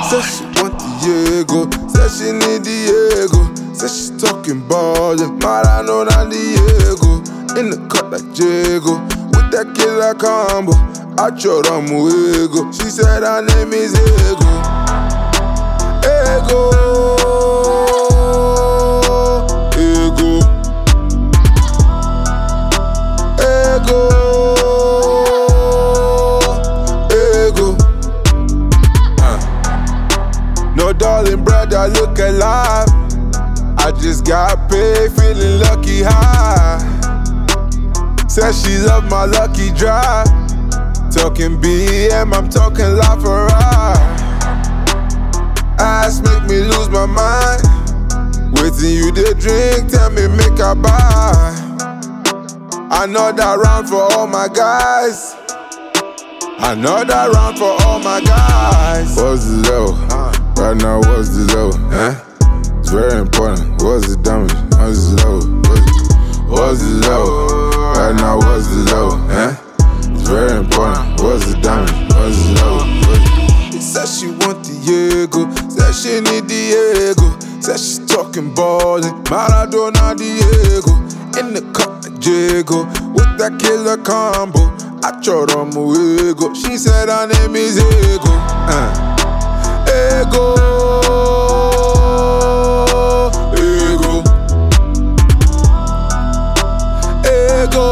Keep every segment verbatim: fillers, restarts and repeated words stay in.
Said she want Diego, said she need Diego. Said she talking ballin', Marano na Diego. In the cut like Diego, with that killer combo, I choro ego. She said her name is Ego. Ego, Ego, Ego, Ego. Uh. No darling brother, look alive. I just got paid, feeling lucky high. Said she love my lucky drive. Talking B M, I'm talking LaFerrari. Ass make me lose my mind. Waiting you did drink, tell me make I buy. Another round for all my guys. Another round for all my guys. What's the level? Right now, what's the level? Huh? It's very important. What's the damage? What's the level? What's the level? Right now, what's the level? Huh? It's very important. What's the damage? What's the level? He said she want Diego, said she need Diego. Said she talking ballin', Maradona Diego. In the cup like Diego, with that killer combo, I choro ego. She said her name is Ego. Uh. Ego, Ego, Ego,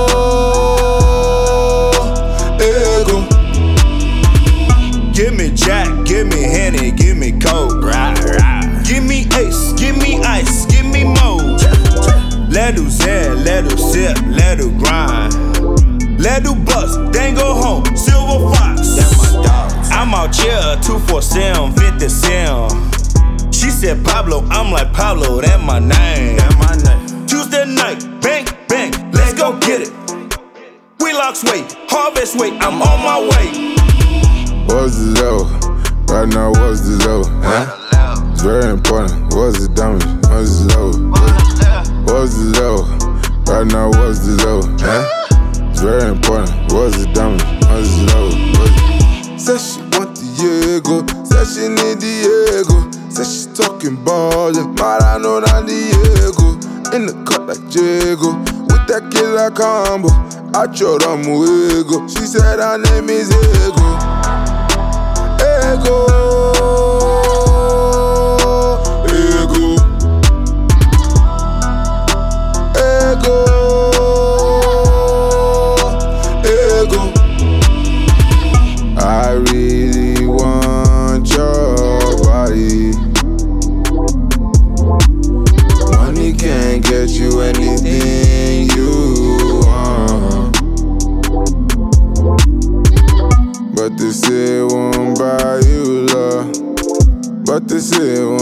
Ego. Give me Jack, give me Henny, give me Coke. Rah, rah. Give me Ace, give me Ice, give me Mo. Let her zen, let her sip, let her grind. Let her bust, then go home, Silver Fox. That's my dog. I'm out here, two four seven, fifty seven. She said Pablo, I'm like Pablo, that's my name. That's my name. Tuesday night, bang, bang, let's go get it. Wheelocks way, Harvest way, I'm on my way. What's the level? Right now, what's the level? Huh? It's very important. What's the damage? What's the level? What's the level? Right now, what's the level? Huh? It's very important. What's the damage? What's the level? Said she want Diego, said she need Diego. Said she talking ballin', Marano na Diego. In the cut like Diego, with that killer combo, I choro ego. She said her name is Ego. Ego, Ego, Ego, Ego. I really want your body. Money can't get you anything you want, but they say it won't buy you love. But they say it